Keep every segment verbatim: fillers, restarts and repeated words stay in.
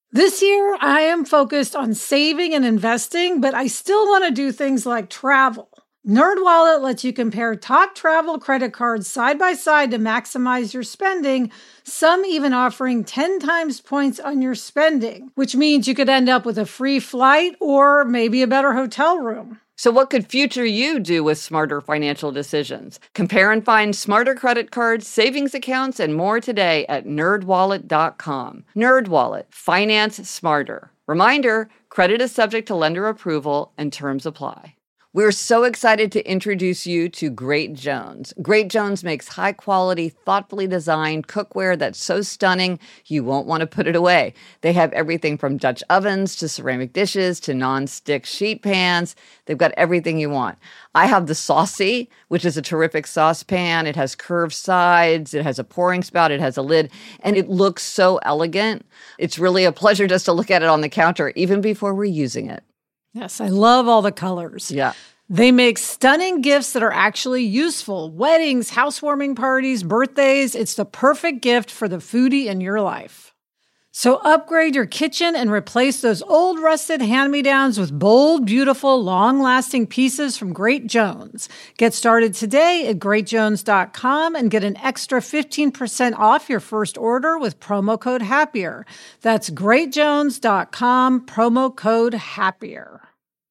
This year, I am focused on saving and investing, but I still want to do things like travel. NerdWallet lets you compare top travel credit cards side by side to maximize your spending, some even offering ten times points on your spending, which means you could end up with a free flight or maybe a better hotel room. So what could future you do with smarter financial decisions? Compare and find smarter credit cards, savings accounts, and more today at nerd wallet dot com. NerdWallet, finance smarter. Reminder, credit is subject to lender approval and terms apply. We're so excited to introduce you to Great Jones. Great Jones makes high-quality, thoughtfully designed cookware that's so stunning you won't want to put it away. They have everything from Dutch ovens to ceramic dishes to non-stick sheet pans. They've got everything you want. I have the Saucy, which is a terrific saucepan. It has curved sides. It has a pouring spout. It has a lid. And it looks so elegant. It's really a pleasure just to look at it on the counter, even before we're using it. Yes, I love all the colors. Yeah. They make stunning gifts that are actually useful. Weddings, housewarming parties, birthdays. It's the perfect gift for the foodie in your life. So upgrade your kitchen and replace those old rusted hand-me-downs with bold, beautiful, long-lasting pieces from Great Jones. Get started today at great jones dot com and get an extra fifteen percent off your first order with promo code HAPPIER. That's great jones dot com, promo code HAPPIER.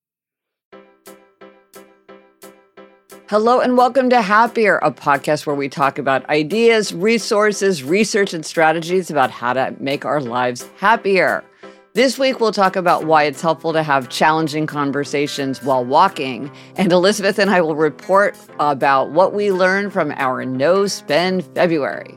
Hello and welcome to Happier, a podcast where we talk about ideas, resources, research, and strategies about how to make our lives happier. This week, we'll talk about why it's helpful to have challenging conversations while walking. And Elizabeth and I will report about what we learned from our No Spend February.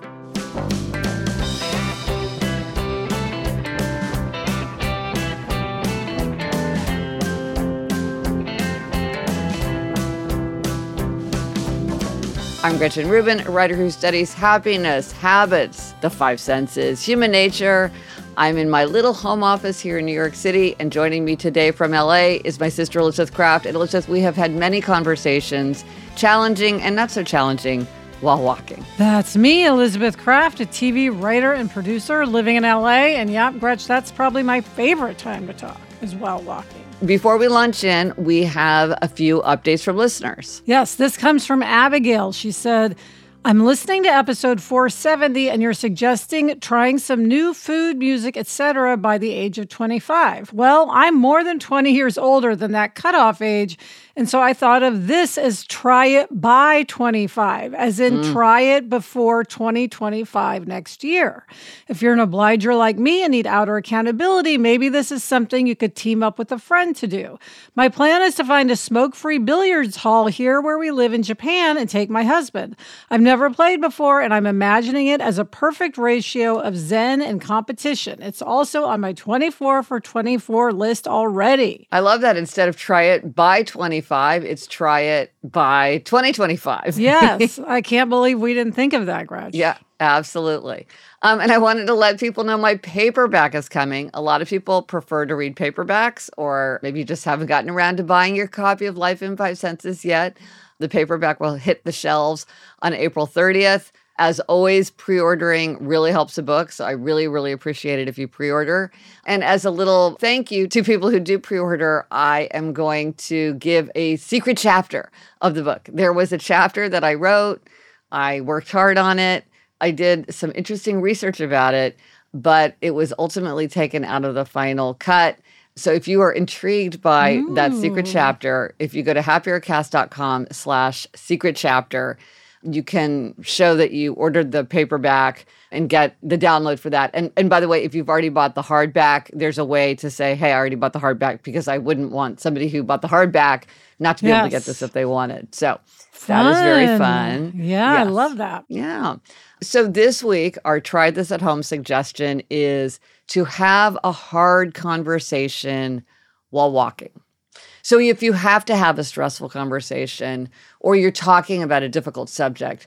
I'm Gretchen Rubin, a writer who studies happiness, habits, the five senses, human nature. I'm in my little home office here in New York City, and joining me today from L A is my sister Elizabeth Craft. And Elizabeth, we have had many conversations, challenging and not so challenging, while walking. That's me, Elizabeth Craft, a T V writer and producer living in L A. And yep, Gretch, that's probably my favorite time to talk, is while walking. Before we launch in, we have a few updates from listeners. Yes, this comes from Abigail. She said, I'm listening to episode four seventy and you're suggesting trying some new food, music, et cetera by the age of twenty-five. Well, I'm more than twenty years older than that cutoff age. And so I thought of this as try it by twenty-five, as in mm. try it before twenty twenty-five next year. If you're an obliger like me and need outer accountability, maybe this is something you could team up with a friend to do. My plan is to find a smoke-free billiards hall here where we live in Japan and take my husband. I've never played before, and I'm imagining it as a perfect ratio of zen and competition. It's also on my twenty-four for twenty-four list already. I love that. Instead of try it by twenty-five, it's try it by twenty twenty-five. Yes. I can't believe we didn't think of that, Gretch. Yeah, absolutely. Um, and I wanted to let people know my paperback is coming. A lot of people prefer to read paperbacks, or maybe you just haven't gotten around to buying your copy of Life in Five Senses yet. The paperback will hit the shelves on April thirtieth. As always, pre-ordering really helps the book, so I really, really appreciate it if you pre-order. And as a little thank you to people who do pre-order, I am going to give a secret chapter of the book. There was a chapter that I wrote. I worked hard on it. I did some interesting research about it, but it was ultimately taken out of the final cut. So if you are intrigued by Ooh. that secret chapter, if you go to happiercast.com slash secret chapter, you can show that you ordered the paperback and get the download for that. And and by the way, if you've already bought the hardback, there's a way to say, hey, I already bought the hardback, because I wouldn't want somebody who bought the hardback not to be yes. able to get this if they wanted. So fun. That is very fun. Yeah, yes. I love that. Yeah. So this week, our Try This at Home suggestion is to have a hard conversation while walking. So if you have to have a stressful conversation or you're talking about a difficult subject,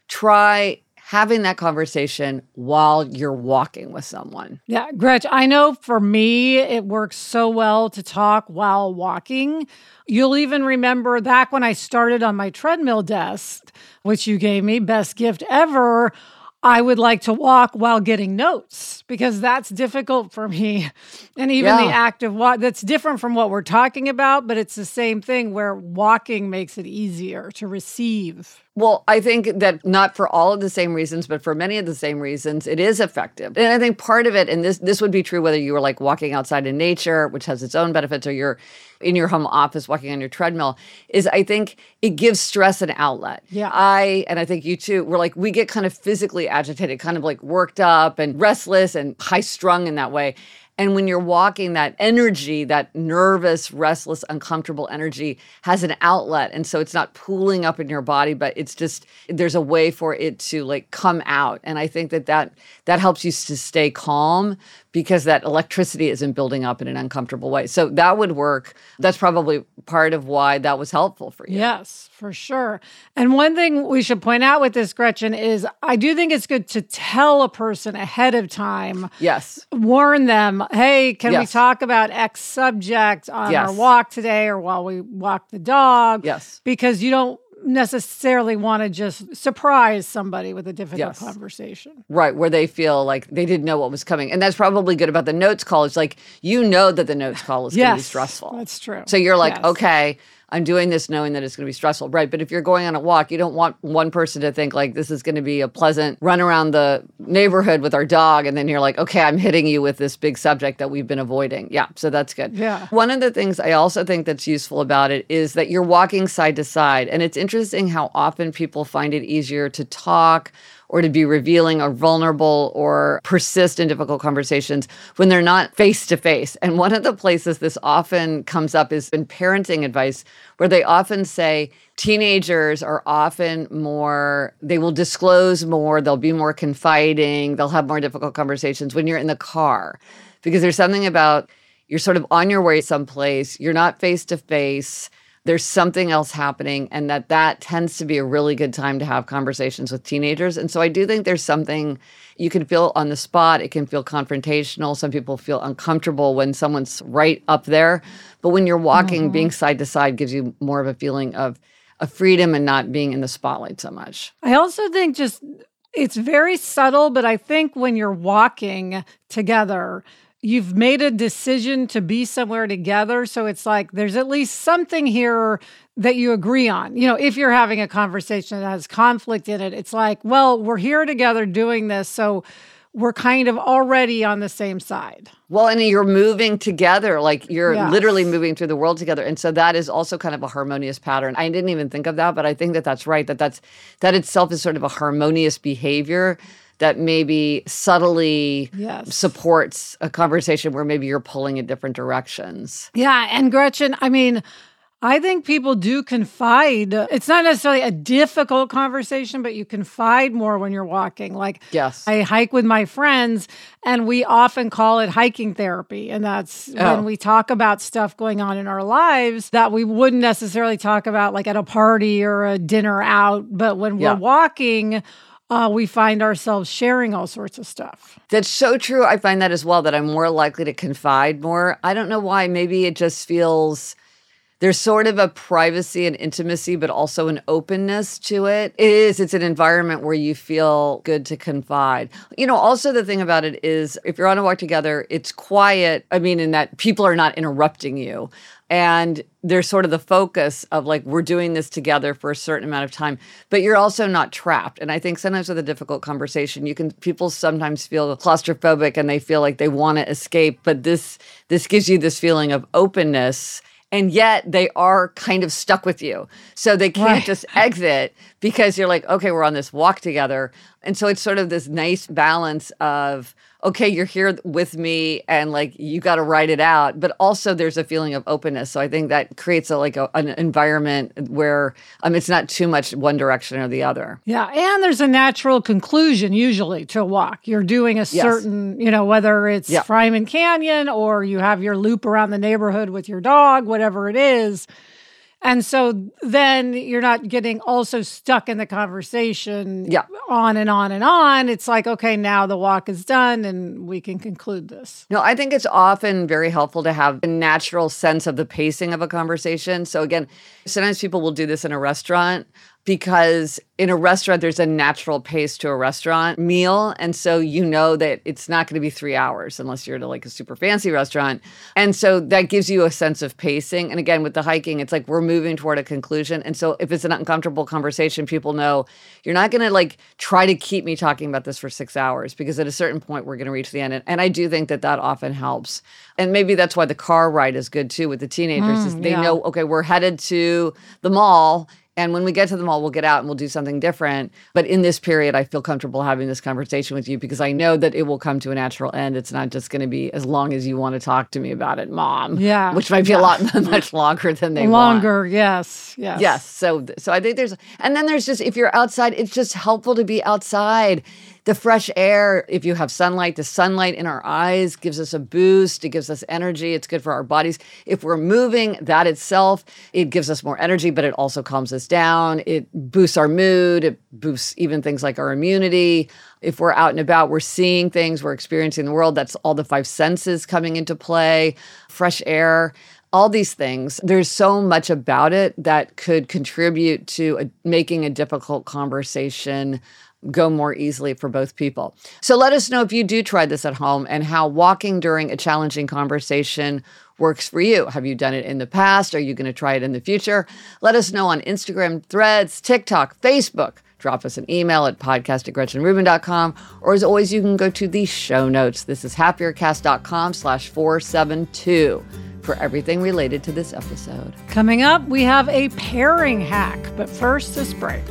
try having that conversation while you're walking with someone. Yeah, Gretch, I know for me, it works so well to talk while walking. You'll even remember back when I started on my treadmill desk, which you gave me, best gift ever, I would like to walk while getting notes because that's difficult for me. And even Yeah. the act of walk, that's different from what we're talking about, but it's the same thing where walking makes it easier to receive. Well, I think that not for all of the same reasons, but for many of the same reasons, it is effective. And I think part of it, and this this would be true whether you were like walking outside in nature, which has its own benefits, or you're in your home office walking on your treadmill, is I think it gives stress an outlet. Yeah. I, and I think you too, we're like, we get kind of physically agitated, kind of like worked up and restless and high strung in that way. And when you're walking, that energy, that nervous, restless, uncomfortable energy has an outlet. And so it's not pooling up in your body, but it's just, there's a way for it to like come out. And I think that that, that helps you to stay calm because that electricity isn't building up in an uncomfortable way. So that would work. That's probably part of why that was helpful for you. Yes, for sure. And one thing we should point out with this, Gretchen, is I do think it's good to tell a person ahead of time. Yes. Warn them, hey, can we Yes. talk about X subject on Yes. our walk today or while we walk the dog? Yes. Because you don't necessarily want to just surprise somebody with a difficult Yes. conversation. Right, where they feel like they didn't know what was coming. And that's probably good about the notes call. It's like, you know that the notes call is going to be Yes, stressful. that's true. So you're like, Yes. okay, I'm doing this knowing that it's going to be stressful. Right, but if you're going on a walk, you don't want one person to think like this is going to be a pleasant run around the neighborhood with our dog. And then you're like, okay, I'm hitting you with this big subject that we've been avoiding. Yeah, so that's good. Yeah. One of the things I also think that's useful about it is that you're walking side to side. And it's interesting how often people find it easier to talk or to be revealing or vulnerable or persist in difficult conversations when they're not face to face. And one of the places this often comes up is in parenting advice, where they often say teenagers are often more, they will disclose more, they'll be more confiding, they'll have more difficult conversations when you're in the car. Because there's something about you're sort of on your way someplace, you're not face to face, there's something else happening, and that that tends to be a really good time to have conversations with teenagers. And so I do think there's something you can feel on the spot. It can feel confrontational. Some people feel uncomfortable when someone's right up there. But when you're walking, Mm-hmm. being side to side gives you more of a feeling of, of freedom and not being in the spotlight so much. I also think just it's very subtle, but I think when you're walking together, you've made a decision to be somewhere together. So it's like there's at least something here that you agree on. You know, if you're having a conversation that has conflict in it, it's like, well, we're here together doing this. So we're kind of already on the same side. Well, and you're moving together, like you're Yes. literally moving through the world together. And so that is also kind of a harmonious pattern. I didn't even think of that, but I think that that's right, that that's, that itself is sort of a harmonious behavior that maybe subtly Yes. supports a conversation where maybe you're pulling in different directions. Yeah. And Gretchen, I mean, I think people do confide. It's not necessarily a difficult conversation, but you confide more when you're walking. Like, Yes. I hike with my friends, and we often call it hiking therapy. And that's Oh. when we talk about stuff going on in our lives that we wouldn't necessarily talk about, like at a party or a dinner out. But when Yeah. we're walking, uh, we find ourselves sharing all sorts of stuff. That's so true. I find that as well, that I'm more likely to confide more. I don't know why. Maybe it just feels there's sort of a privacy and intimacy, but also an openness to it. It is, it's an environment where you feel good to confide. You know, also the thing about it is if you're on a walk together, it's quiet. I mean, in that people are not interrupting you. And there's sort of the focus of like, we're doing this together for a certain amount of time, but you're also not trapped. And I think sometimes with a difficult conversation, you can, people sometimes feel claustrophobic and they feel like they want to escape, but this, this gives you this feeling of openness. And yet they are kind of stuck with you. So they can't Right. just exit because you're like, okay, we're on this walk together. And so it's sort of this nice balance of, okay, you're here with me and like you got to write it out. But also there's a feeling of openness. So I think that creates a, like a, an environment where um, it's not too much one direction or the other. Yeah. And there's a natural conclusion usually to a walk. You're doing a certain, you know, whether it's Yeah. Fryman Canyon or you have your loop around the neighborhood with your dog, whatever it is. And so then you're not getting also stuck in the conversation Yeah. on and on and on. It's like, okay, now the walk is done and we can conclude this. No, I think it's often very helpful to have a natural sense of the pacing of a conversation. So again, sometimes people will do this in a restaurant. because in a restaurant, there's a natural pace to a restaurant meal. And so you know that it's not going to be three hours unless you're at like a super fancy restaurant. And so that gives you a sense of pacing. And again, with the hiking, it's like we're moving toward a conclusion. And so if it's an uncomfortable conversation, people know you're not going to like try to keep me talking about this for six hours because at a certain point, we're going to reach the end. And, and I do think that that often helps. And maybe that's why the car ride is good too with the teenagers mm, is they yeah. know, okay, we're headed to the mall. And when we get to the mall, we'll get out and we'll do something different. But in this period, I feel comfortable having this conversation with you because I know that it will come to a natural end. It's not just going to be as long as you want to talk to me about it, Mom. Yeah. Which might be yeah. a lot much longer than they Longer, want. yes. Yes. Yes. So, so I think there's, and then there's just, if you're outside, it's just helpful to be outside. The fresh air, if you have sunlight, the sunlight in our eyes gives us a boost. It gives us energy. It's good for our bodies. If we're moving, that itself, it gives us more energy, but it also calms us down. It boosts our mood. It boosts even things like our immunity. If we're out and about, we're seeing things, we're experiencing the world. That's all the five senses coming into play. Fresh air. All these things, there's so much about it that could contribute to a, making a difficult conversation go more easily for both people. So let us know if you do try this at home and how walking during a challenging conversation works for you. Have you done it in the past? Are you going to try it in the future? Let us know on Instagram, Threads, TikTok, Facebook. Drop us an email at podcast at gretchen rubin dot com. Or as always, you can go to the show notes. This is happiercast.com slash 472 for everything related to this episode. Coming up, we have a pairing hack. But first, this break.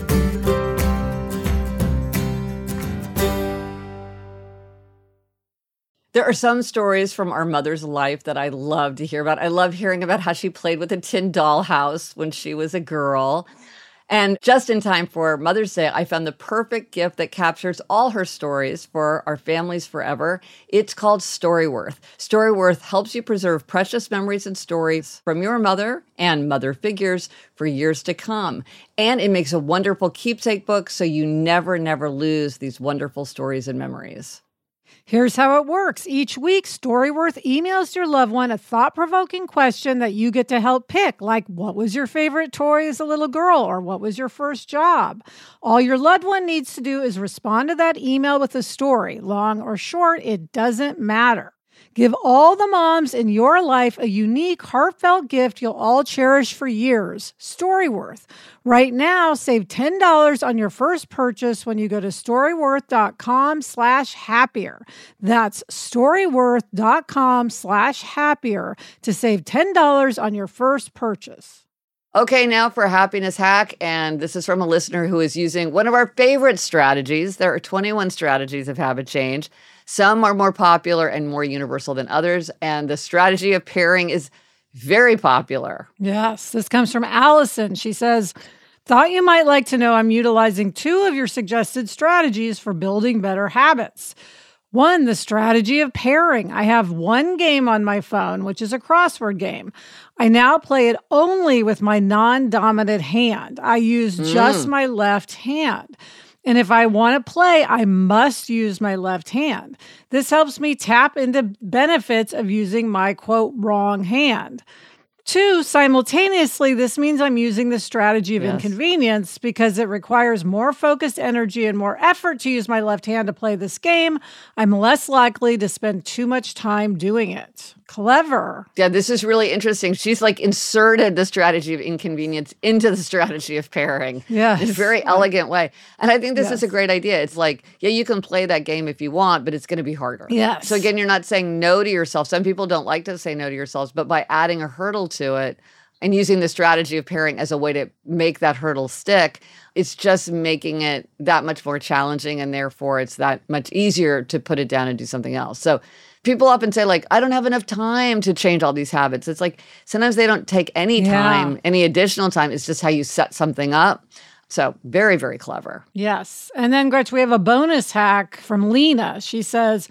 There are some stories from our mother's life that I love to hear about. I love hearing about how she played with a tin dollhouse when she was a girl. And just in time for Mother's Day, I found the perfect gift that captures all her stories for our families forever. It's called Storyworth. Storyworth helps you preserve precious memories and stories from your mother and mother figures for years to come. And it makes a wonderful keepsake book so you never, never lose these wonderful stories and memories. Here's how it works. Each week, Storyworth emails your loved one a thought-provoking question that you get to help pick, like what was your favorite toy as a little girl or what was your first job? All your loved one needs to do is respond to that email with a story. Long or short, it doesn't matter. Give all the moms in your life a unique, heartfelt gift you'll all cherish for years. Storyworth. Right now, save ten dollars on your first purchase when you go to storyworth.com slash happier. That's storyworth.com slash happier to save ten dollars on your first purchase. Okay, now for a happiness hack, and this is from a listener who is using one of our favorite strategies. There are twenty-one strategies of habit change. Some are more popular and more universal than others, and the strategy of pairing is very popular. Yes, this comes from Allison. She says, thought you might like to know I'm utilizing two of your suggested strategies for building better habits. One, the strategy of pairing. I have one game on my phone, which is a crossword game. I now play it only with my non-dominant hand. I use mm. just my left hand. And if I want to play, I must use my left hand. This helps me tap into benefits of using my, quote, wrong hand. Two, simultaneously, this means I'm using the strategy of yes. inconvenience because it requires more focused energy and more effort to use my left hand to play this game. I'm less likely to spend too much time doing it. Clever. Yeah, this is really interesting. She's like inserted the strategy of inconvenience into the strategy of pairing. Yeah. In a very elegant way. And I think this yes. is a great idea. It's like, yeah, you can play that game if you want, but it's going to be harder. Yes. So again, you're not saying no to yourself. Some people don't like to say no to yourselves, but by adding a hurdle to it and using the strategy of pairing as a way to make that hurdle stick, it's just making it that much more challenging, and therefore it's that much easier to put it down and do something else. So people often say, like, I don't have enough time to change all these habits. It's like sometimes they don't take any time, yeah. any additional time. It's just how you set something up. So very, very clever. Yes. And then, Gretch, we have a bonus hack from Lena. She says,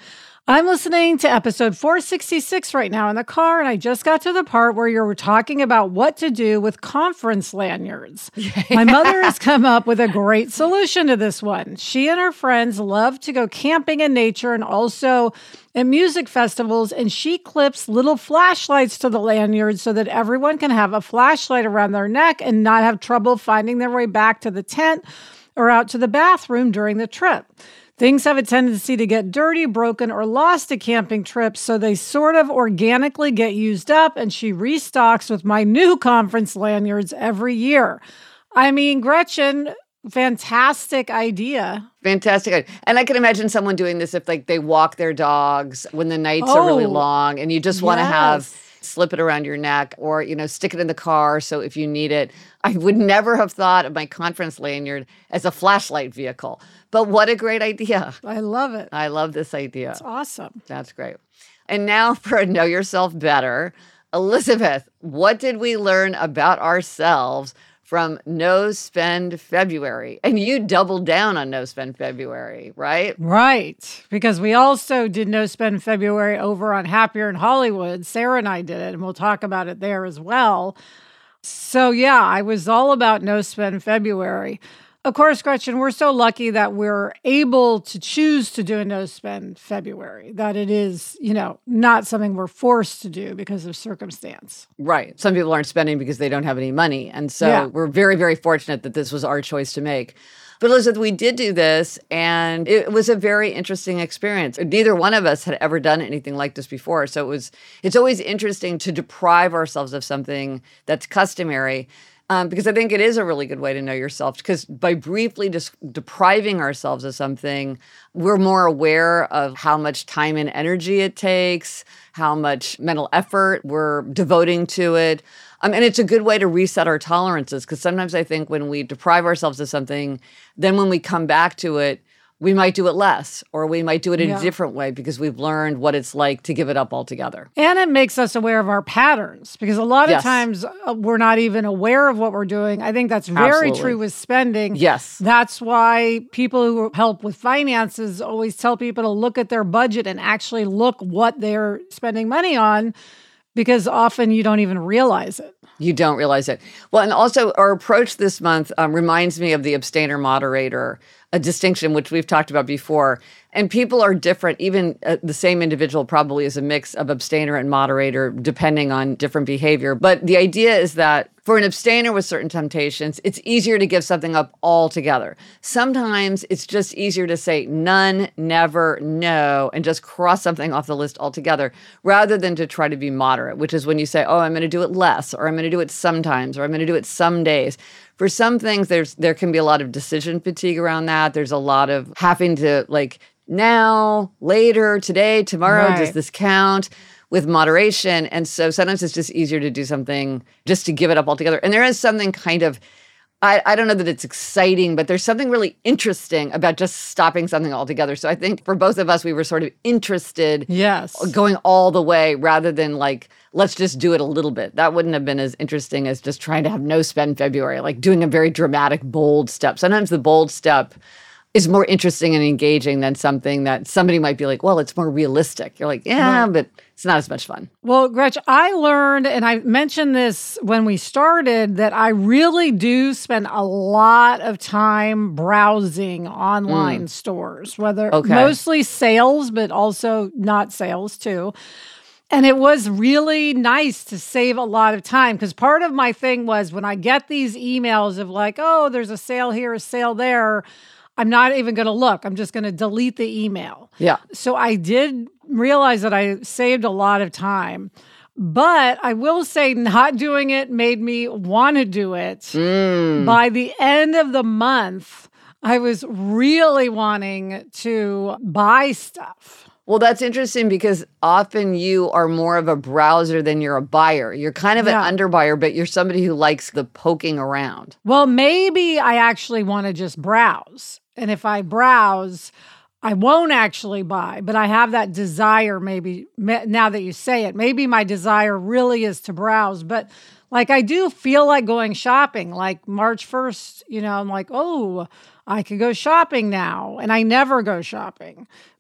I'm listening to episode four sixty-six right now in the car, and I just got to the part where you were talking about what to do with conference lanyards. My mother has come up with a great solution to this one. She and her friends love to go camping in nature and also at music festivals, and she clips little flashlights to the lanyards so that everyone can have a flashlight around their neck and not have trouble finding their way back to the tent or out to the bathroom during the trip. Things have a tendency to get dirty, broken, or lost at camping trips, so they sort of organically get used up, and she restocks with my new conference lanyards every year. I mean, Gretchen, fantastic idea. Fantastic. And I can imagine someone doing this if like they walk their dogs when the nights oh, are really long and you just want to yes. have slip it around your neck or, you know, stick it in the car. So if you need it, I would never have thought of my conference lanyard as a flashlight vehicle. But what a great idea. I love it. I love this idea. It's awesome. That's great. And now for a Know Yourself Better. Elizabeth, what did we learn about ourselves from No Spend February? And you doubled down on No Spend February, right? Right. Because we also did No Spend February over on Happier in Hollywood. Sarah and I did it, and we'll talk about it there as well. So yeah, I was all about No Spend February. Of course, Gretchen, we're so lucky that we're able to choose to do a No Spend February, that it is, you know, not something we're forced to do because of circumstance. Right. Some people aren't spending because they don't have any money. And so yeah. we're very, very fortunate that this was our choice to make. But Elizabeth, we did do this, and it was a very interesting experience. Neither one of us had ever done anything like this before. So it was, it's always interesting to deprive ourselves of something that's customary. Um, because I think it is a really good way to know yourself, because by briefly just depriving ourselves of something, we're more aware of how much time and energy it takes, how much mental effort we're devoting to it. Um, and it's a good way to reset our tolerances, because sometimes I think when we deprive ourselves of something, then when we come back to it, we might do it less, or we might do it in yeah. a different way because we've learned what it's like to give it up altogether. And it makes us aware of our patterns, because a lot of yes. times uh, we're not even aware of what we're doing. I think that's very Absolutely. true with spending. Yes. That's why people who help with finances always tell people to look at their budget and actually look what they're spending money on, because often you don't even realize it. You don't realize it. Well, and also our approach this month um, reminds me of the abstainer moderator, a distinction which we've talked about before. And people are different. Even uh, the same individual probably is a mix of abstainer and moderator, depending on different behavior. But the idea is that for an abstainer with certain temptations, it's easier to give something up altogether. Sometimes it's just easier to say none, never, no, and just cross something off the list altogether, rather than to try to be moderate, which is when you say, oh, I'm going to do it less, or I'm going to do it sometimes, or I'm going to do it some days. For some things, there's there can be a lot of decision fatigue around that. There's a lot of having to like, now, later, today, tomorrow, right. does this count? With moderation. And so sometimes it's just easier to do something just to give it up altogether. And there is something kind of, I, I don't know that it's exciting, but there's something really interesting about just stopping something altogether. So I think for both of us, we were sort of interested yes. going all the way rather than like, let's just do it a little bit. That wouldn't have been as interesting as just trying to have no spend February, like doing a very dramatic, bold step. Sometimes the bold step is more interesting and engaging than something that somebody might be like, well, it's more realistic. You're like, yeah, right. but it's not as much fun. Well, Gretch, I learned, and I mentioned this when we started, that I really do spend a lot of time browsing online mm. stores, whether okay. mostly sales, but also not sales too. And it was really nice to save a lot of time, because part of my thing was when I get these emails of like, oh, there's a sale here, a sale there, I'm not even going to look. I'm just going to delete the email. Yeah. So I did realize that I saved a lot of time. But I will say not doing it made me want to do it. Mm. By the end of the month, I was really wanting to buy stuff. Well, that's interesting because often you are more of a browser than you're a buyer. You're kind of yeah. an underbuyer, but you're somebody who likes the poking around. Well, maybe I actually want to just browse. And if I browse, I won't actually buy, but I have that desire maybe, now that you say it, maybe my desire really is to browse. But like I do feel like going shopping, like March first, you know, I'm like, oh, I could go shopping now. And I never go shopping.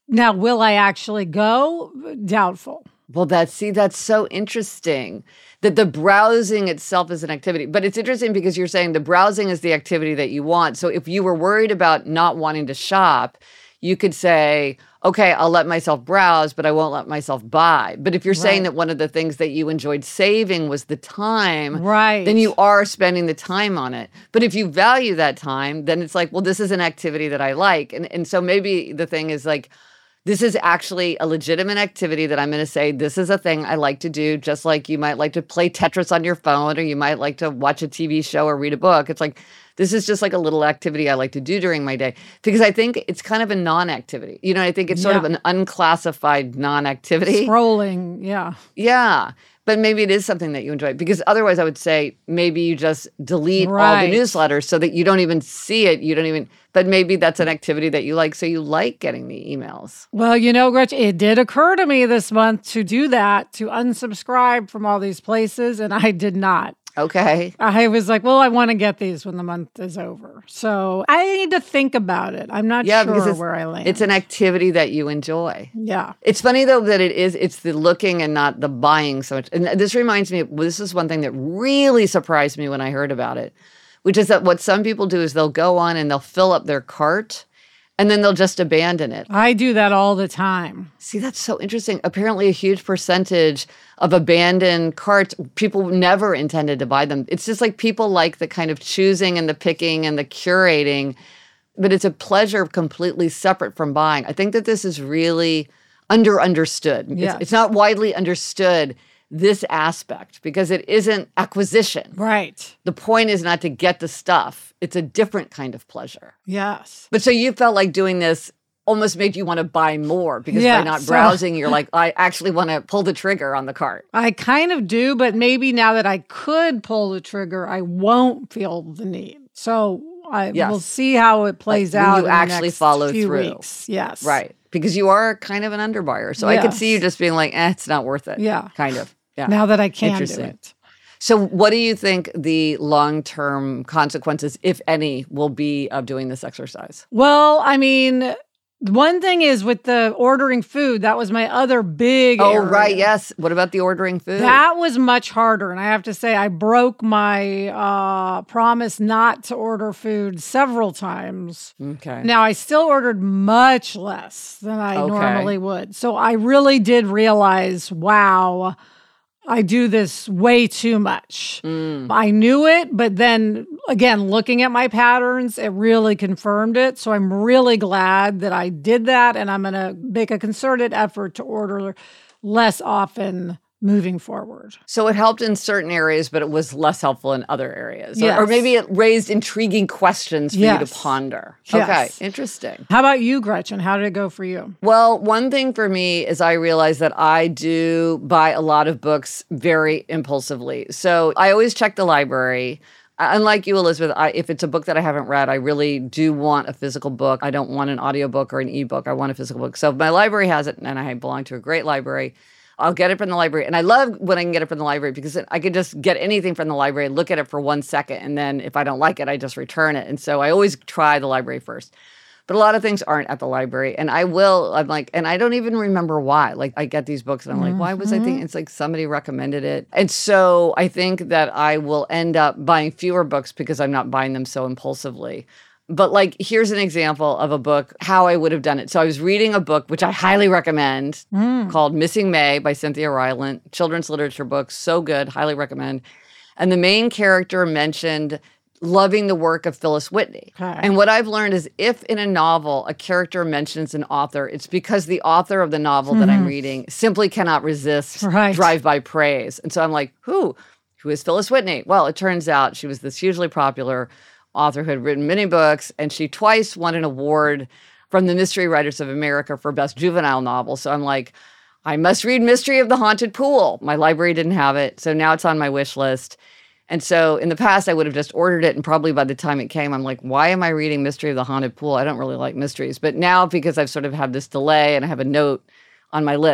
Now, will I actually go? Doubtful. Well, that's, see, that's so interesting that the browsing itself is an activity. But it's interesting because you're saying the browsing is the activity that you want. So if you were worried about not wanting to shop, you could say, okay, I'll let myself browse, but I won't let myself buy. But if you're saying Right. that one of the things that you enjoyed saving was the time, Right. then you are spending the time on it. But if you value that time, then it's like, well, this is an activity that I like. And, and so maybe the thing is like, this is actually a legitimate activity that I'm going to say, this is a thing I like to do, just like you might like to play Tetris on your phone, or you might like to watch a T V show or read a book. It's like, this is just like a little activity I like to do during my day, because I think it's kind of a non-activity. You know, I think it's sort of Yeah. an unclassified non-activity. Scrolling, yeah. Yeah. But maybe it is something that you enjoy, because otherwise I would say maybe you just delete all Right. the newsletters so that you don't even see it. You don't even, but maybe that's an activity that you like. So you like getting the emails. Well, you know, Gretchen, it did occur to me this month to do that, to unsubscribe from all these places, and I did not. Okay. I was like, well, I want to get these when the month is over. So I need to think about it. I'm not Yeah, because sure it's, where I land. it's an activity that you enjoy. Yeah. It's funny, though, that it is, it's the looking and not the buying so much. And this reminds me, of, this is one thing that really surprised me when I heard about it, which is that what some people do is they'll go on and they'll fill up their cart and then they'll just abandon it. I do that all the time. See, that's so interesting. Apparently, a huge percentage of abandoned carts, people never intended to buy them. It's just like people like the kind of choosing and the picking and the curating, but it's a pleasure completely separate from buying. I think that this is really under understood. Yes. It's, it's not widely understood, this aspect, because it isn't acquisition. Right. The point is not to get the stuff. It's a different kind of pleasure. Yes. But so you felt like doing this almost made you want to buy more, because Yeah, by not so- browsing, you're like, I actually want to pull the trigger on the cart. I kind of do, but maybe now that I could pull the trigger, I won't feel the need. So I Yes. will see how it plays Like, will out. you in the actually next follow few through? Weeks. Yes. Right. Because you are kind of an underbuyer. So I could see you Yes. just being like, eh, it's not worth it. Yeah. Kind of. Yeah. Now that I can do Interesting. it. So what do you think the long-term consequences, if any, will be of doing this exercise? Well, I mean, one thing is with the ordering food, that was my other big Oh, area. right. Yes. What about the ordering food? That was much harder. And I have to say, I broke my uh, promise not to order food several times. Okay. Now, I still ordered much less than I Okay. normally would. So I really did realize, wow, I do this way too much. Mm. I knew it, but then again, looking at my patterns, it really confirmed it. So I'm really glad that I did that. And I'm going to make a concerted effort to order less often moving forward. So it helped in certain areas, but it was less helpful in other areas. Or- Yes. Or, maybe it raised intriguing questions for you Yes. to ponder. Yes. Okay, interesting. How about you, Gretchen? How did it go for you? Well, one thing for me is I realize that I do buy a lot of books very impulsively. So I always check the library. Uh, Unlike you, Elizabeth, I, if it's a book that I haven't read, I really do want a physical book. I don't want an audiobook or an ebook. I want a physical book. So if my library has it, and I belong to a great library, I'll get it from the library. And I love when I can get it from the library, because I can just get anything from the library, look at it for one second, and then if I don't like it, I just return it. And so I always try the library first. But a lot of things aren't at the library. And I will, I'm like, and I don't even remember why. Like, I get these books and I'm like, why was I thinking? It's like somebody recommended it. And so I think that I will end up buying fewer books because I'm not buying them so impulsively. But like, here's an example of a book, how I would have done it. So I was reading a book, which I highly recommend, called Missing May by Cynthia Rylant, children's literature book, so good, highly recommend. And the main character mentioned loving the work of Phyllis Whitney. Okay. And what I've learned is if in a novel a character mentions an author, it's because the author of the novel that I'm reading simply cannot resist Right. drive-by praise. And so I'm like, who? Who is Phyllis Whitney? Well, it turns out she was this hugely popular author who had written many books, and she twice won an award from the Mystery Writers of America for Best Juvenile Novel. So I'm like, I must read Mystery of the Haunted Pool. My library didn't have it, so now it's on my wish list. And so in the past, I would have just ordered it, and probably by the time it came, I'm like, why am I reading Mystery of the Haunted Pool? I don't really like mysteries. But now, because I've sort of had this delay and I have a note on my list,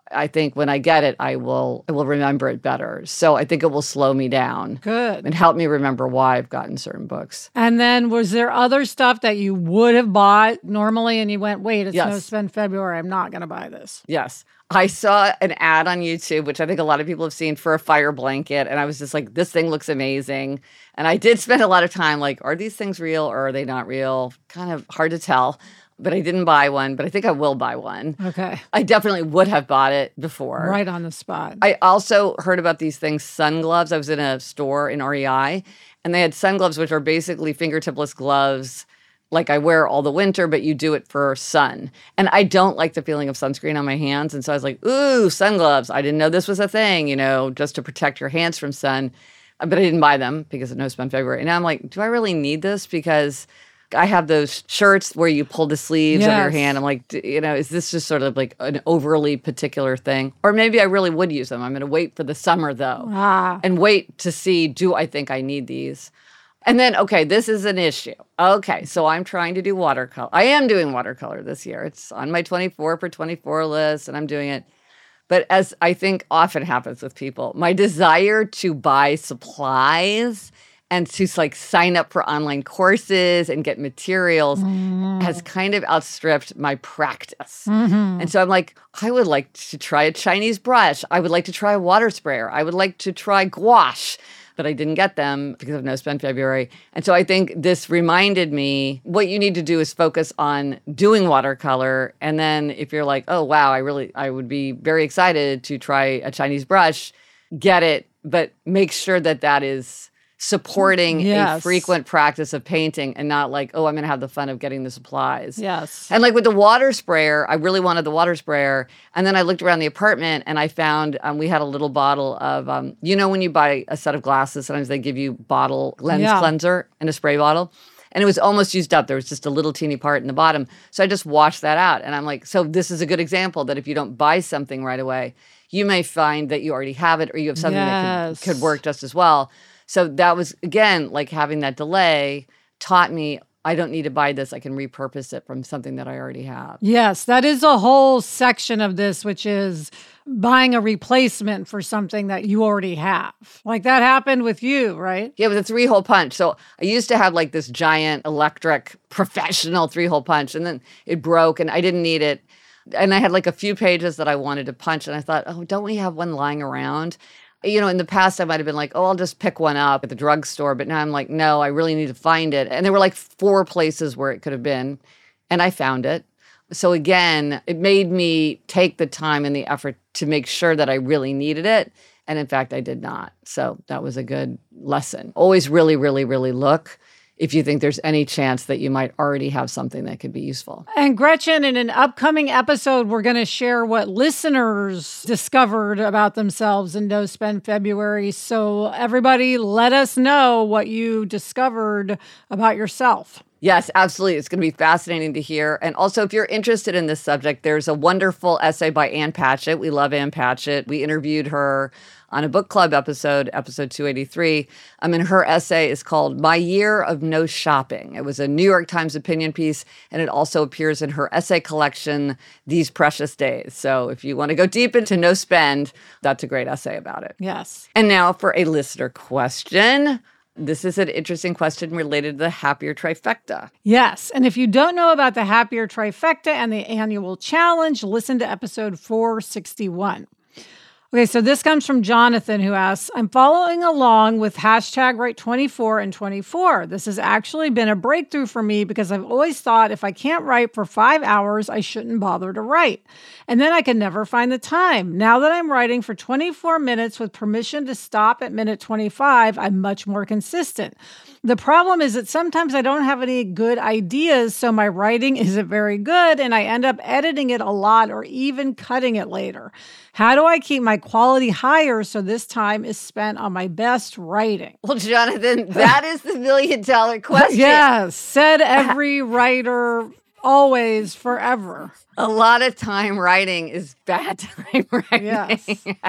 I think when I get it, I will I will remember it better. So I think it will slow me down. Good. And help me remember why I've gotten certain books. And then was there other stuff that you would have bought normally and you went, wait, it's Yes. no spend February. I'm not going to buy this. Yes. I saw an ad on YouTube, which I think a lot of people have seen, for a fire blanket. And I was just like, this thing looks amazing. And I did spend a lot of time like, are these things real or are they not real? Kind of hard to tell. But I didn't buy one, but I think I will buy one. Okay. I definitely would have bought it before. Right on the spot. I also heard about these things, sun gloves. I was in a store in R E I, and they had sun gloves, which are basically fingertipless gloves like I wear all the winter, but you do it for sun. And I don't like the feeling of sunscreen on my hands. And so I was like, ooh, sun gloves. I didn't know this was a thing, you know, just to protect your hands from sun. But I didn't buy them because of No Spend February. And now I'm like, do I really need this? Because I have those shirts where you pull the sleeves Yes. of your hand. I'm like, d- you know, is this just sort of like an overly particular thing? Or maybe I really would use them. I'm going to wait for the summer, though, Ah. and wait to see, do I think I need these? And then, okay, this is an issue. Okay, so I'm trying to do watercolor. I am doing watercolor this year. It's on my twenty-four for twenty-four list, and I'm doing it. But as I think often happens with people, my desire to buy supplies and to like sign up for online courses and get materials Mm. has kind of outstripped my practice. Mhm. And so I'm like, I would like to try a Chinese brush. I would like to try a water sprayer. I would like to try gouache, but I didn't get them because of No Spend February. And so I think this reminded me what you need to do is focus on doing watercolor. And then if you're like, oh, wow, I really, I would be very excited to try a Chinese brush, get it, but make sure that that is supporting Yes. a frequent practice of painting and not like, oh, I'm going to have the fun of getting the supplies. Yes. And like with the water sprayer, I really wanted the water sprayer. And then I looked around the apartment and I found um, we had a little bottle of, um, you know, when you buy a set of glasses, sometimes they give you bottle lens Yeah. cleanser in a spray bottle. And it was almost used up. There was just a little teeny part in the bottom. So I just washed that out. And I'm like, so this is a good example that if you don't buy something right away, you may find that you already have it or you have something that Yes. could, could work just as well. So that was, again, like having that delay taught me I don't need to buy this. I can repurpose it from something that I already have. Yes, that is a whole section of this, which is buying a replacement for something that you already have. Like that happened with you, right? Yeah, with a three-hole punch. So I used to have like this giant electric professional three-hole punch, and then it broke, and I didn't need it. And I had like a few pages that I wanted to punch, and I thought, oh, don't we have one lying around? You know, in the past, I might have been like, oh, I'll just pick one up at the drugstore. But now I'm like, no, I really need to find it. And there were like four places where it could have been. And I found it. So again, it made me take the time and the effort to make sure that I really needed it. And in fact, I did not. So that was a good lesson. Always really, really, really look if you think there's any chance that you might already have something that could be useful. And Gretchen, in an upcoming episode, we're going to share what listeners discovered about themselves in No Spend February. So everybody, let us know what you discovered about yourself. Yes, absolutely. It's going to be fascinating to hear. And also, if you're interested in this subject, there's a wonderful essay by Ann Patchett. We love Ann Patchett. We interviewed her on a book club episode, episode two eighty-three. I mean, her essay is called My Year of No Shopping. It was a New York Times opinion piece, and it also appears in her essay collection, These Precious Days. So if you want to go deep into no spend, that's a great essay about it. Yes. And now for a listener question. This is an interesting question related to the Happier Trifecta. Yes. And if you don't know about the Happier Trifecta and the annual challenge, listen to episode four sixty-one. Okay, so this comes from Jonathan, who asks, I'm following along with hashtag write twenty-four and twenty-four. This has actually been a breakthrough for me because I've always thought if I can't write for five hours, I shouldn't bother to write. And then I can never find the time. Now that I'm writing for twenty-four minutes with permission to stop at minute twenty-five, I'm much more consistent. The problem is that sometimes I don't have any good ideas, so my writing isn't very good, and I end up editing it a lot or even cutting it later. How do I keep my quality higher so this time is spent on my best writing? Well, Jonathan, that is the million dollar question. Yes, said every writer always, forever. A lot of time writing is bad time writing. Yes.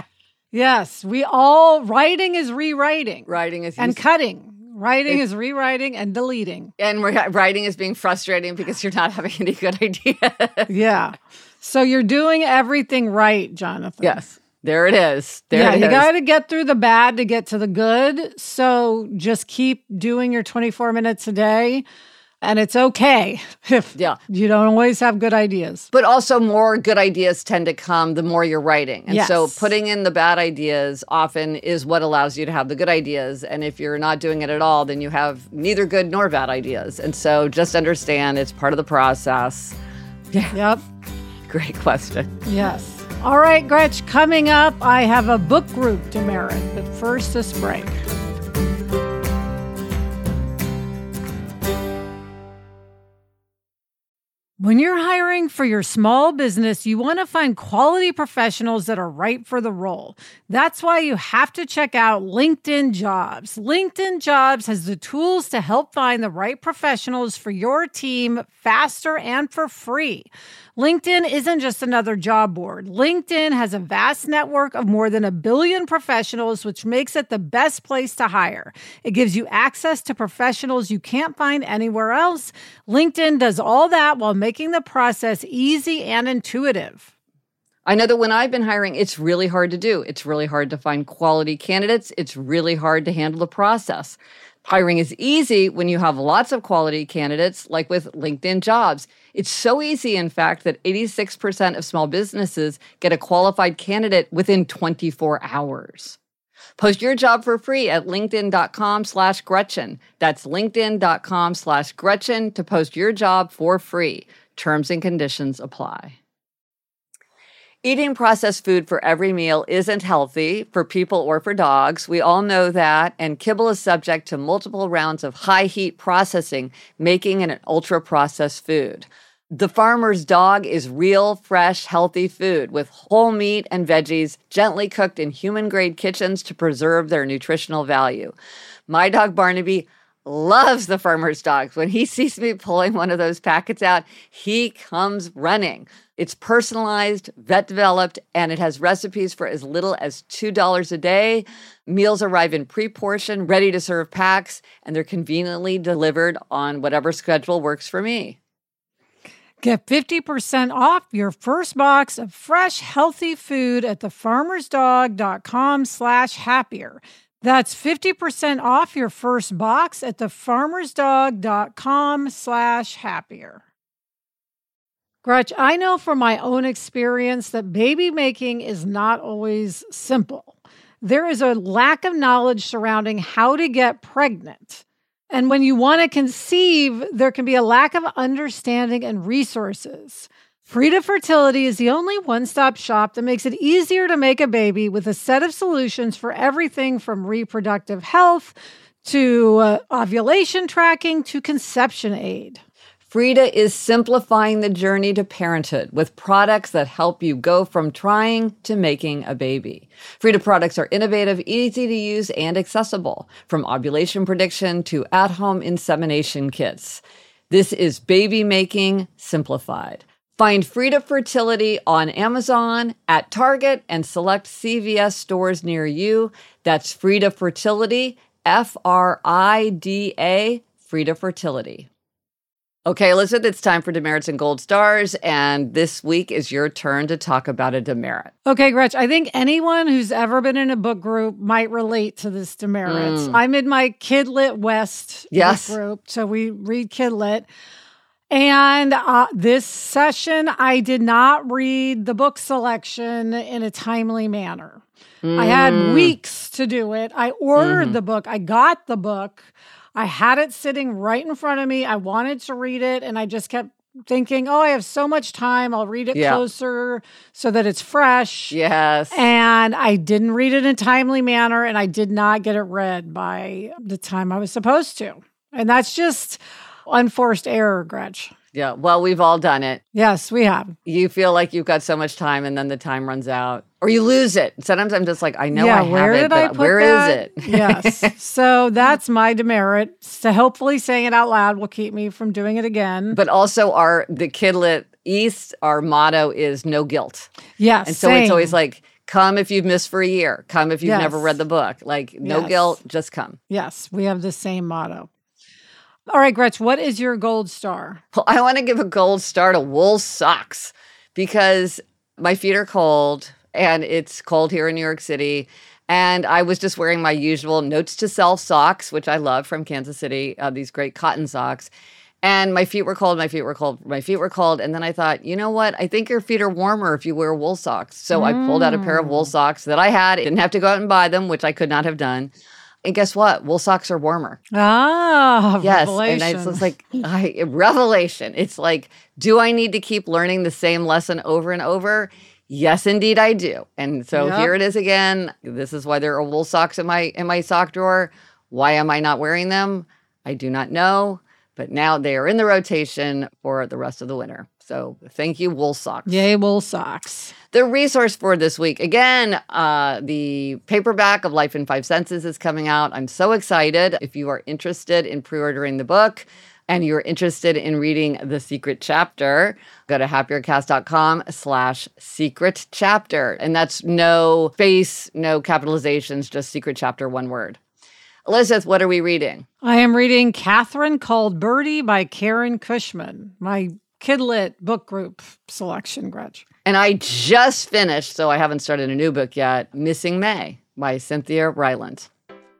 Yes, we all, writing is rewriting. Writing is And used- cutting. Writing is rewriting and deleting. and we're- writing is being frustrating because you're not having any good ideas. Yeah. So you're doing everything right, Jonathan. Yes. There it is. There yeah, it you is. got to get through the bad to get to the good. So just keep doing your twenty-four minutes a day. And it's okay if yeah. you don't always have good ideas. But also more good ideas tend to come the more you're writing. And yes. so putting in the bad ideas often is what allows you to have the good ideas. And if you're not doing it at all, then you have neither good nor bad ideas. And so just understand it's part of the process. Yeah. Yep. Great question. Yes. All right, Gretch, coming up, I have a book group demerit. But first, this break. When you're hiring for your small business, you want to find quality professionals that are right for the role. That's why you have to check out LinkedIn Jobs. LinkedIn Jobs has the tools to help find the right professionals for your team faster and for free. LinkedIn isn't just another job board. LinkedIn has a vast network of more than a billion professionals, which makes it the best place to hire. It gives you access to professionals you can't find anywhere else. LinkedIn does all that while making the process easy and intuitive. I know that when I've been hiring, it's really hard to do. It's really hard to find quality candidates. It's really hard to handle the process. Hiring is easy when you have lots of quality candidates, like with LinkedIn Jobs. It's so easy, in fact, that eighty-six percent of small businesses get a qualified candidate within twenty-four hours. Post your job for free at linkedin.com slash Gretchen. That's linkedin.com slash Gretchen to post your job for free. Terms and conditions apply. Eating processed food for every meal isn't healthy for people or for dogs. We all know that, and kibble is subject to multiple rounds of high-heat processing, making it an ultra-processed food. The farmer's dog is real, fresh, healthy food with whole meat and veggies gently cooked in human-grade kitchens to preserve their nutritional value. My dog Barnaby loves the farmer's dogs. When he sees me pulling one of those packets out, he comes running. It's personalized, vet-developed, and it has recipes for as little as two dollars a day. Meals arrive in pre-portioned, ready-to-serve packs, and they're conveniently delivered on whatever schedule works for me. Get fifty percent off your first box of fresh, healthy food at thefarmersdog.com slash happier. That's fifty percent off your first box at thefarmersdog.com slash happier. Gretch, I know from my own experience that baby making is not always simple. There is a lack of knowledge surrounding how to get pregnant. And when you want to conceive, there can be a lack of understanding and resources. Frida Fertility is the only one-stop shop that makes it easier to make a baby with a set of solutions for everything from reproductive health to uh, ovulation tracking to conception aid. Frida is simplifying the journey to parenthood with products that help you go from trying to making a baby. Frida products are innovative, easy to use, and accessible, from ovulation prediction to at-home insemination kits. This is baby making simplified. Find Frida Fertility on Amazon, at Target, and select C V S stores near you. That's Frida Fertility, F R I D A, Frida Fertility. Okay, Elizabeth, it's time for demerits and gold stars, and this week is your turn to talk about a demerit. Okay, Gretch, I think anyone who's ever been in a book group might relate to this demerit. Mm. I'm in my Kidlit West yes. book group, so we read Kidlit. And uh, this session, I did not read the book selection in a timely manner. Mm. I had weeks to do it. I ordered mm-hmm. the book. I got the book. I had it sitting right in front of me. I wanted to read it, and I just kept thinking, oh, I have so much time. I'll read it yeah. closer so that it's fresh. Yes. And I didn't read it in a timely manner, and I did not get it read by the time I was supposed to. And that's just unforced error, Gretch. Yeah, well, we've all done it. Yes, we have. You feel like you've got so much time, and then the time runs out. Or you lose it. Sometimes I'm just like, I know yeah, I have where it, did but I put where that? is it? Yes. So that's my demerit. So hopefully saying it out loud will keep me from doing it again. But also our the Kidlit East, our motto is no guilt. Yes, And so same. it's always like, come if you've missed for a year. Come if you've yes. never read the book. Like, no yes. guilt, just come. Yes, we have the same motto. All right, Gretch, what is your gold star? Well, I want to give a gold star to wool socks, because my feet are cold and it's cold here in New York City. And I was just wearing my usual notes to self socks, which I love from Kansas City, uh, these great cotton socks. And my feet were cold, my feet were cold, my feet were cold. And then I thought, you know what? I think your feet are warmer if you wear wool socks. So mm. I pulled out a pair of wool socks that I had. I didn't have to go out and buy them, which I could not have done. And guess what? Wool socks are warmer. Ah, yes. revelation. And it's, it's like, I, revelation. It's like, do I need to keep learning the same lesson over and over? Yes, indeed, I do. And so yep. here it is again. This is why there are wool socks in my in my sock drawer. Why am I not wearing them? I do not know. But now they are in the rotation for the rest of the winter. So thank you, wool socks. Yay, wool socks. The resource for this week, again, uh, the paperback of Life in Five Senses is coming out. I'm so excited. If you are interested in pre-ordering the book, and you're interested in reading the secret chapter, go to happiercast.com slash secret chapter. And that's no space, no capitalizations, just secret chapter, one word. Elizabeth, what are we reading? I am reading Catherine Called Birdie by Karen Cushman, my Kidlit book group selection, Gretch. And I just finished, so I haven't started a new book yet, Missing May by Cynthia Ryland.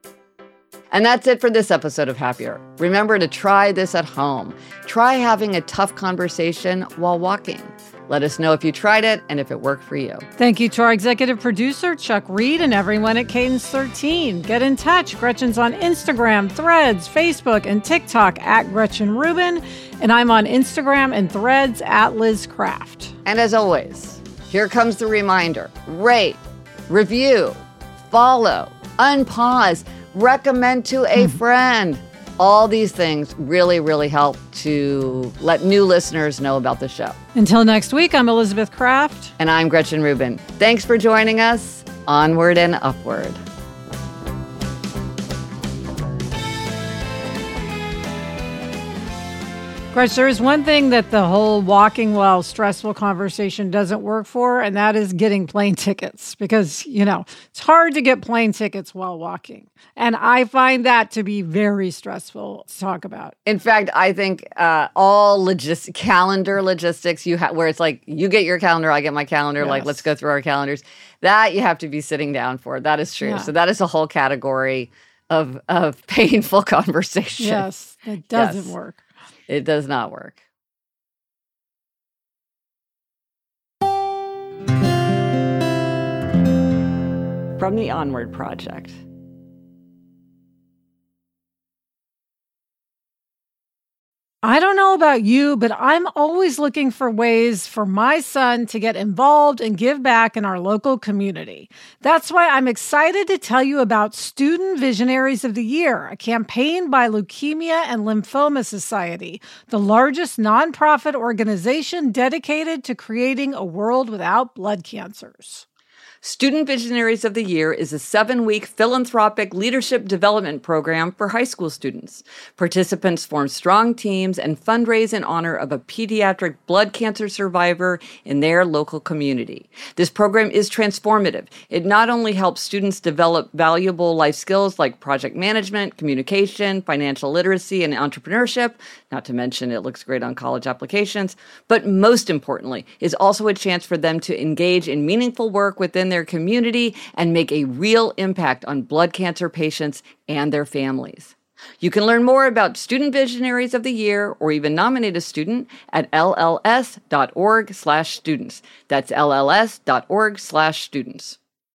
And that's it for this episode of Happier. Remember to try this at home. Try having a tough conversation while walking. Let us know if you tried it and if it worked for you. Thank you to our executive producer, Chuck Reed, and everyone at Cadence thirteen. Get in touch. Gretchen's on Instagram, Threads, Facebook, and TikTok at Gretchen Rubin. And I'm on Instagram and Threads at Liz Craft. And as always, here comes the reminder. Rate, review, follow, unpause, recommend to a friend. All these things really, really help to let new listeners know about the show. Until next week, I'm Elizabeth Craft. And I'm Gretchen Rubin. Thanks for joining us. Onward and upward. Gretch, there is one thing that the whole walking while stressful conversation doesn't work for, and that is getting plane tickets. Because, you know, it's hard to get plane tickets while walking. And I find that to be very stressful to talk about. In fact, I think uh, all logis- calendar logistics, you ha- where it's like, you get your calendar, I get my calendar, yes. Like, let's go through our calendars. That you have to be sitting down for. That is true. Yeah. So that is a whole category of, of painful conversation. Yes, it doesn't yes. work. It does not work. From the Onward Project. I don't know about you, but I'm always looking for ways for my son to get involved and give back in our local community. That's why I'm excited to tell you about Student Visionaries of the Year, a campaign by Leukemia and Lymphoma Society, the largest nonprofit organization dedicated to creating a world without blood cancers. Student Visionaries of the Year is a seven-week philanthropic leadership development program for high school students. Participants form strong teams and fundraise in honor of a pediatric blood cancer survivor in their local community. This program is transformative. It not only helps students develop valuable life skills like project management, communication, financial literacy, and entrepreneurship, not to mention it looks great on college applications, but most importantly, is also a chance for them to engage in meaningful work within their community and make a real impact on blood cancer patients and their families. You can learn more about Student Visionaries of the Year or even nominate a student at L L S dot org slash students. That's L L S dot org slash students.